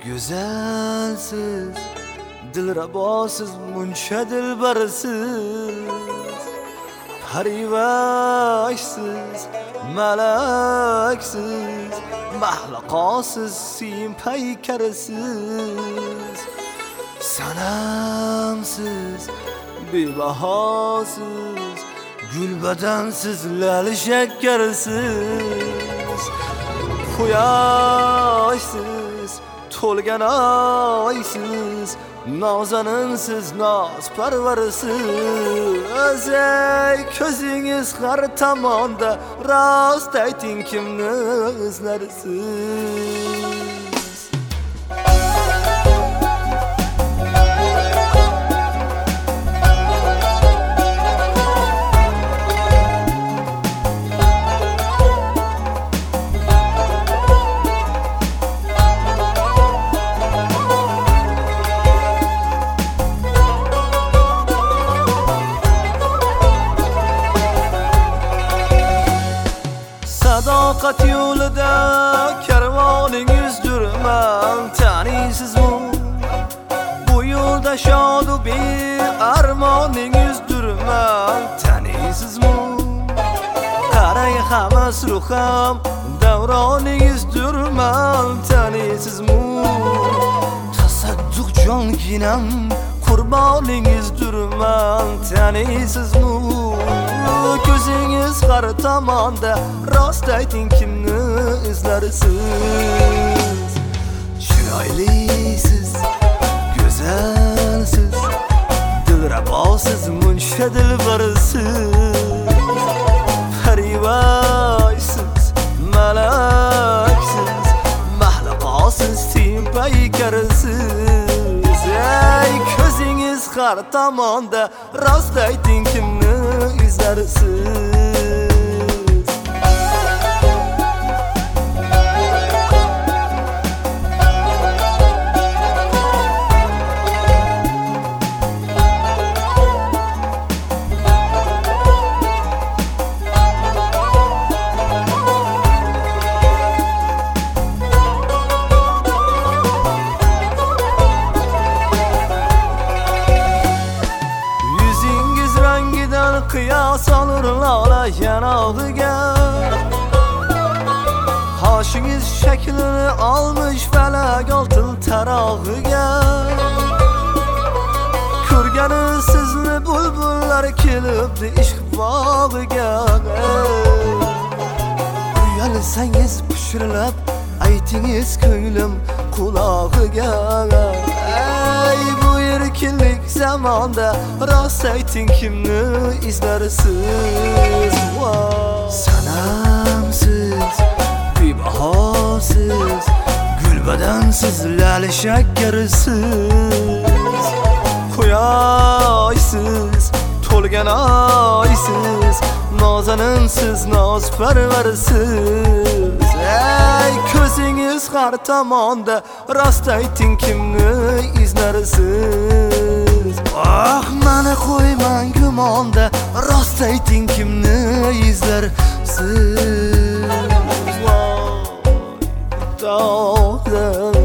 Güzelsiz, dilrabosiz, muncha dilbarsiz, parivashsiz, malaksiz, mahlaqosiz, siyim paykarsiz, sanamsiz, bebahosiz, gulbadansiz, lali shakarsiz, quyoshsiz, to'lgan oysiz, nozaninsiz, noz parvarsiz. Ey ko'zingiz har tomonda, rost ayting kimni izlarsiz? Sadoqat yo'lida karvoningiz jurman, taniysizmi? Bu yo'lda shod u bearmoningiz jurman, taniysizmi? Qarang hamas ruham, davroningiz jurman, taniysizmi? Tasadduq jonginam, qurboningiz jurman, taniysizmi? Ko'zingiz har tomonda, rost ayting kimni izlarsiz? Chiroylisiz, go'zalsiz, dilrabosiz, muncha dilbarsiz, parivashsiz, malaksiz, mahlaqosiz, siyim paykarsiz. Ey ko'zingiz har tomonda, rost ayting kimni izlarsiz? Qiyos olur lola yanog'iga, qoshingiz shaklini olmish falak oltin tarog'iga. Ko'rgani sizni bulbullar kelibdi ishq bog'iga. Uyalsangiz pishirilib aytingiz ko'nglim qulog'iga. Ey bu erkinlik zamonda, rost ayting kimni izlarsiz? Sanamsiz, bebahosiz, gulbadansiz, lali shakarsiz, quyoshsiz, to'lgan oysiz, nozaninsiz, noz parvarsiz. Ey ko'zingiz har tomonda, rost ayting kimni izlarsiz? Ah, meni qo'ymang gumonda, rost ayting kimni izlarsiz? Voy,